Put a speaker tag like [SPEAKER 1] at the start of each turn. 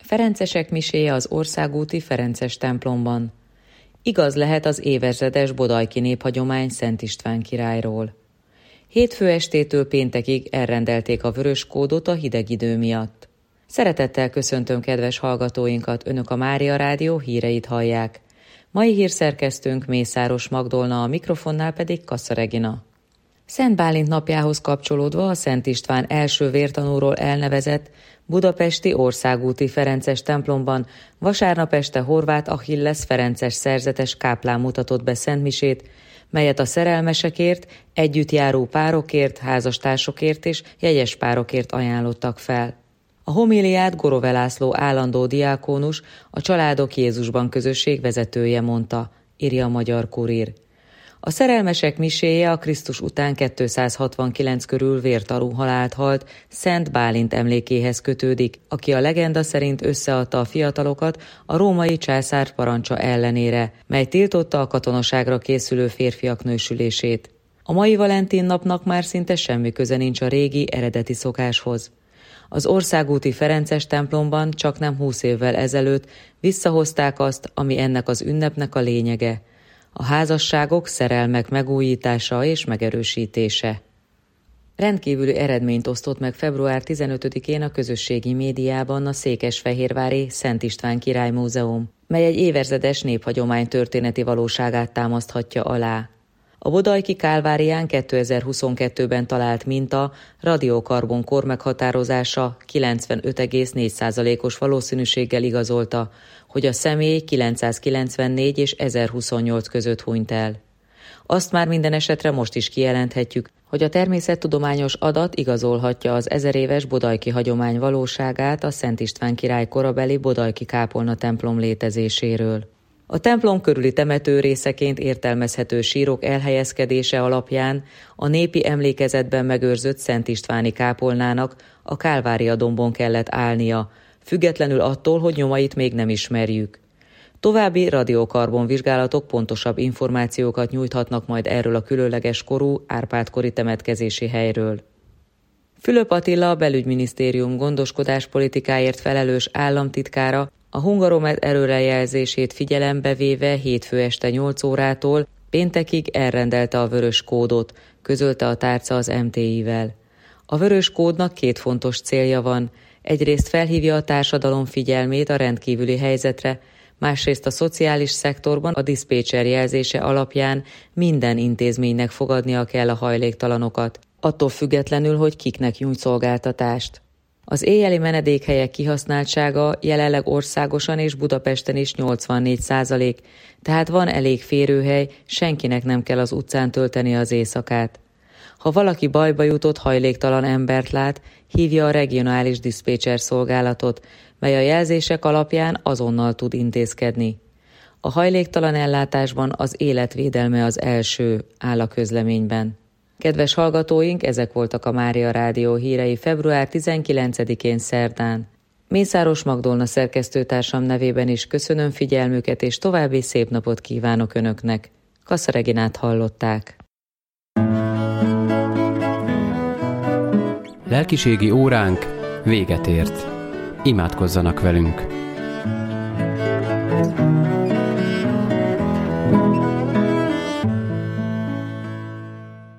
[SPEAKER 1] Ferencesek miséje az országúti Ferences templomban. Igaz lehet az évezredes bodajki néphagyomány Szent István királyról. Hétfő estétől péntekig elrendelték a vörös kódot a hideg idő miatt. Szeretettel köszöntöm kedves hallgatóinkat, Önök a Mária Rádió híreit hallják. Mai hírszerkesztőnk Mészáros Magdolna, a mikrofonnál pedig Kassa Regina. Szent Bálint napjához kapcsolódva a Szent István első vértanúról elnevezett budapesti országúti Ferences templomban vasárnap este Horváth Achilles ferences szerzetes káplán mutatott be szentmisét, melyet a szerelmesekért, együttjáró párokért, házastársokért és jegyes párokért ajánlottak fel. A homíliát Gorove László állandó diákónus, a Családok Jézusban közösség vezetője mondta, írja a Magyar Kurír. A szerelmesek miséje a Krisztus után 269 körül vértanú halált halt Szent Bálint emlékéhez kötődik, aki a legenda szerint összeadta a fiatalokat a római császár parancsa ellenére, mely tiltotta a katonaságra készülő férfiak nősülését. A mai Valentin napnak már szinte semmi köze nincs a régi, eredeti szokáshoz. Az országúti Ferences templomban csaknem 20 évvel ezelőtt visszahozták azt, ami ennek az ünnepnek a lényege: a házasságok, szerelmek megújítása és megerősítése. Rendkívüli eredményt osztott meg február 15-én a közösségi médiában a székesfehérvári Szent István Király Múzeum, mely egy évezredes néphagyomány történeti valóságát támaszthatja alá. A bodajki Kálvárián 2022-ben talált minta radiokarbon kor meghatározása 95,4%-os valószínűséggel igazolta, hogy a személy 994 és 1028 között hunyt el. Azt már minden esetre most is kijelenthetjük, hogy a természettudományos adat igazolhatja az 1000 éves bodajki hagyomány valóságát a Szent István király korabeli bodajki kápolna templom létezéséről. A templom körüli temető részeként értelmezhető sírok elhelyezkedése alapján a népi emlékezetben megőrzött Szent Istváni kápolnának a Kálvária-dombon kellett állnia, függetlenül attól, hogy nyomait még nem ismerjük. További radiokarbon vizsgálatok pontosabb információkat nyújthatnak majd erről a különleges korú Árpád-kori temetkezési helyről. Fülöp Attila, a belügyminisztérium gondoskodáspolitikáért felelős államtitkára a Hungaromet erőrejelzését figyelembe véve hétfő este 8 órától péntekig elrendelte a vörös kódot, közölte a tárca az MTI-vel. A vörös kódnak 2 fontos célja van: egyrészt felhívja a társadalom figyelmét a rendkívüli helyzetre, másrészt a szociális szektorban a diszpécser jelzése alapján minden intézménynek fogadnia kell a hajléktalanokat, attól függetlenül, hogy kiknek nyújt szolgáltatást. Az éjjeli menedékhelyek kihasználtsága jelenleg országosan és Budapesten is 84%, tehát van elég férőhely, senkinek nem kell az utcán tölteni az éjszakát. Ha valaki bajba jutott hajléktalan embert lát, hívja a regionális diszpécser szolgálatot, mely a jelzések alapján azonnal tud intézkedni. A hajléktalan ellátásban az életvédelme az első, áll a közleményben. Kedves hallgatóink, ezek voltak a Mária Rádió hírei február 19-én szerdán. Mészáros Magdolna szerkesztőtársam nevében is köszönöm figyelmüket, és további szép napot kívánok Önöknek. Kassa Reginát hallották.
[SPEAKER 2] Lelkiségi óránk véget ért. Imádkozzanak velünk!